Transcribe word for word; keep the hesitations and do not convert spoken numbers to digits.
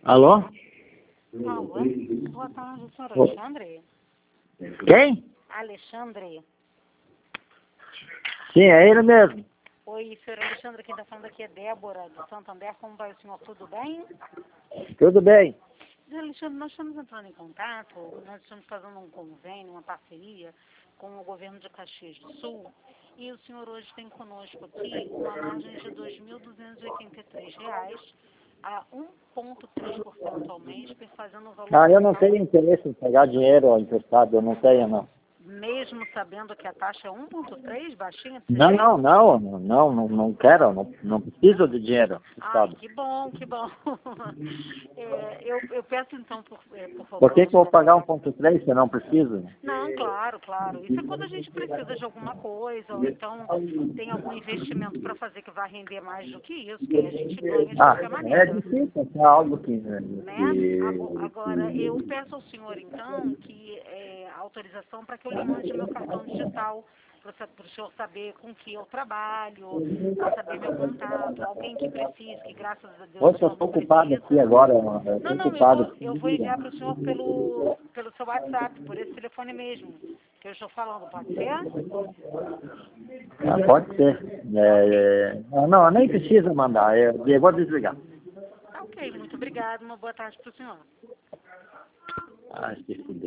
Alô? Alô? Boa tarde, senhor Alexandre? Quem? Alexandre? Sim, é ele mesmo. Oi, senhor Alexandre, quem está falando aqui é Débora, do Santander. Como vai o senhor? Tudo bem? Tudo bem. Senhor Alexandre, nós estamos entrando em contato, nós estamos fazendo um convênio, uma parceria com o governo de Caxias do Sul, e o senhor hoje tem conosco aqui uma margem de dois mil duzentos e oitenta e três reais a um vírgula três por cento ao mês, fazendo o valor Ah, eu não total, tenho interesse em pegar dinheiro emprestado, eu não tenho, não. mesmo sabendo que a taxa é um vírgula três, baixinha, desse Não, jeito? não, não, não, não, não, não quero, não, não preciso de dinheiro Ai, emprestado. que bom, que bom. É, eu, eu peço então, por, é, por favor, Por que que eu vou senhor. pagar um ponto três se eu não preciso? Não, claro, claro. Isso é quando a gente precisa de alguma coisa, ou então tem algum investimento para fazer que vai render mais do que isso, que aí a gente ganha de Ah, qualquer é maneira. difícil, é algo que... Né? Ago- que, Agora, eu que... peço ao senhor, então, que é, autorização para que eu lhe mande meu cartão digital, para o senhor saber com que eu trabalho, para saber meu contato, alguém que precise, que graças a Deus o Hoje eu senhor estou não ocupado precisa. aqui agora, eu Não, estou não, eu ocupado. vou, eu vou enviar para o senhor pelo, pelo seu WhatsApp, por esse telefone mesmo, que eu estou falando, pode ser? Ah, pode ser. É, é, não, não, nem precisa mandar, eu, eu vou desligar. Tá ok, muito obrigado, uma boa tarde para o senhor. Ah, esqueci.